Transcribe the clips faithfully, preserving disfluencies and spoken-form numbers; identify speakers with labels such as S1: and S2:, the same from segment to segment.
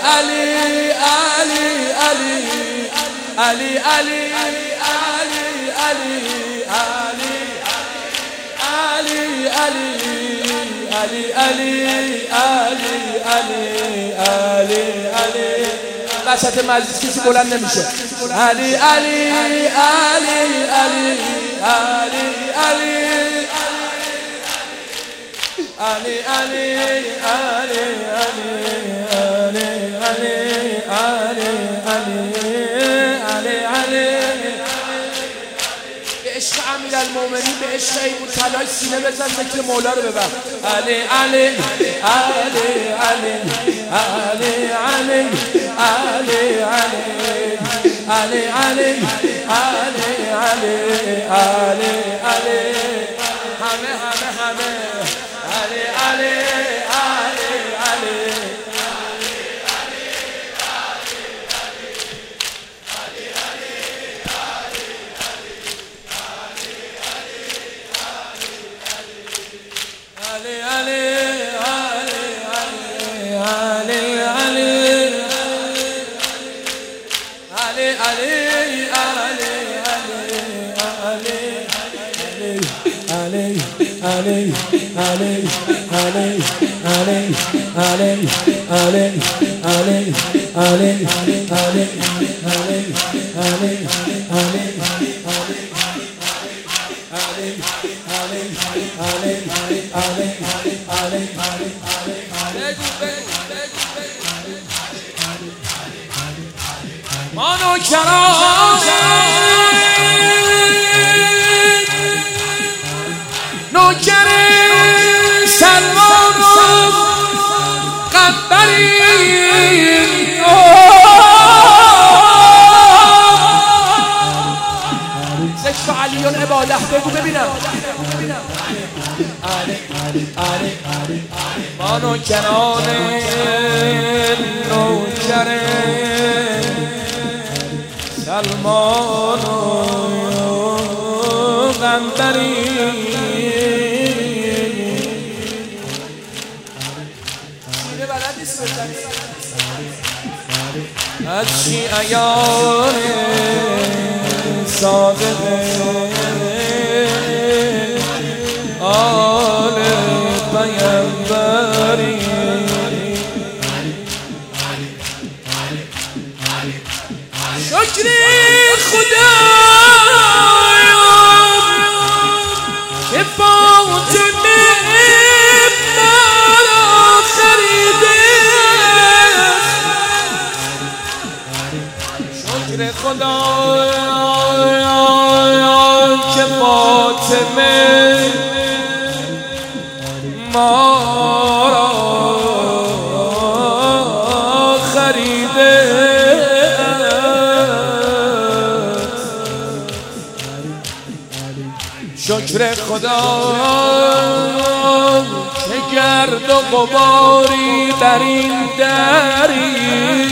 S1: علی علی علی علی علی علی علی علی علی علی علی علی علی علی علی وسط مجلس کسی بلند نمیشه. علی علی علی علی علی علی علی علی علی علی علی علی علی به عشق امیرالمومنین، به عشق ایمون طلای سینه بزن، ذکر مولا رو ببر. علی علی علی علی علی علی علی علی علی علی علی علی علی همه همه همه علی علی علی علی مانو کرانه نوکر سلمان و قنبرین زشت و علیون عباده بگو ببینم. ما نوکرانه نوکر سلمان و قنبرین از شیعیان صادق آل پیغمبری شکر خدایا که فاطمه مرا خریده، شکر خدایا که فاطمه ما را خریده، شکر خدا که گرد و غباری بر این دری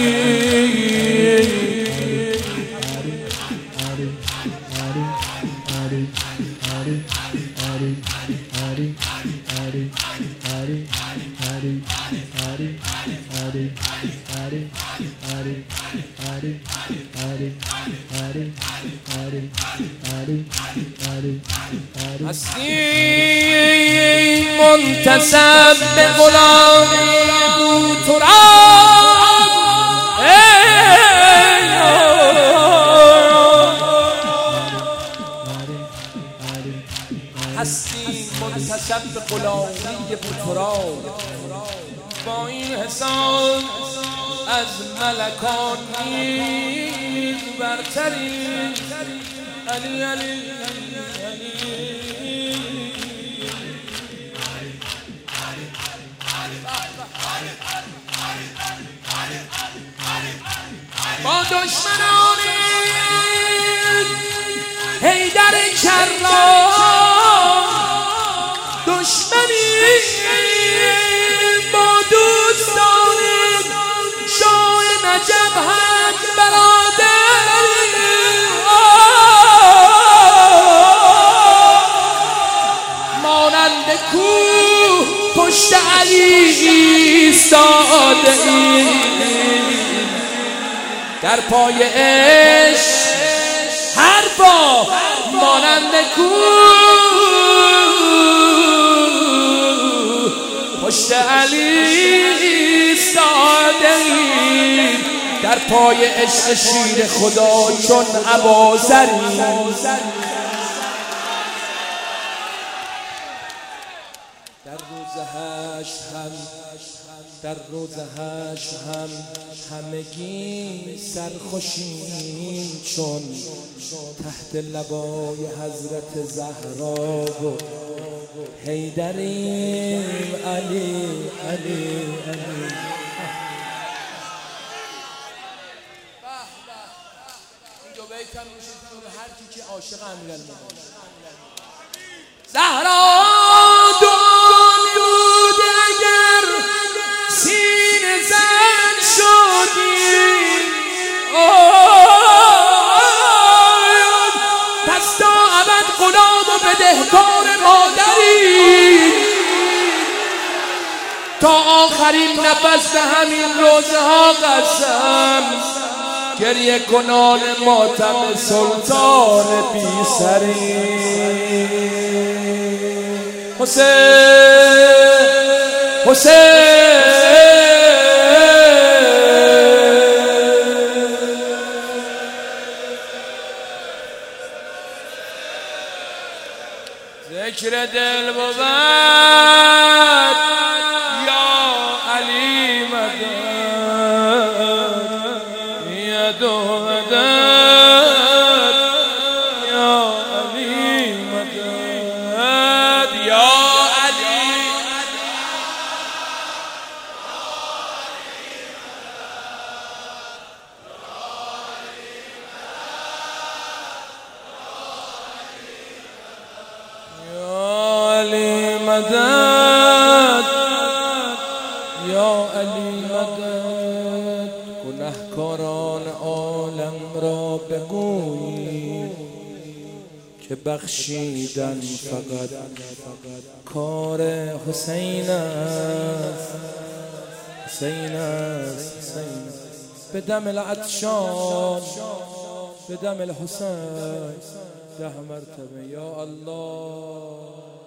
S1: هستی منتسب به غلامی بوتراب، هستی منتسب به غلامی بوتراب، با این حساب از ملکان نیز برتری. علی علی علی با دشمنان حیدر کرام دشمنی، با دوستان شاه نجف هم برادر، مانند کوه پشت علی ایستاده. ایستاده ای در پای عشق هر با مانند کوه پشت علی ایستاده ای در پای عشق شیر خدا چون ابوذری در روز هشت هم در روز هشت هم همگی سرخوشیم چون تحت لبای حضرت زهرا و حیدریم علی علی علی. این دو بیت هم میشه هر کی که عاشق امیرالمومنین زهرا بدهکار مادری تا آخرین نفس به همین روزها قسم گریه کنان ماتم سلطان بی سری حسین حسین ذکر دل بود یا علی مدد یا دو مدد یا علی مدد یا علی مدد یا علی مدد. گنهکاران عالم را بگویی که بخشیدن فقط کار حسین است حسین است حسین است. به دم العطشان به دم الحسین ده مرتبه یا الله.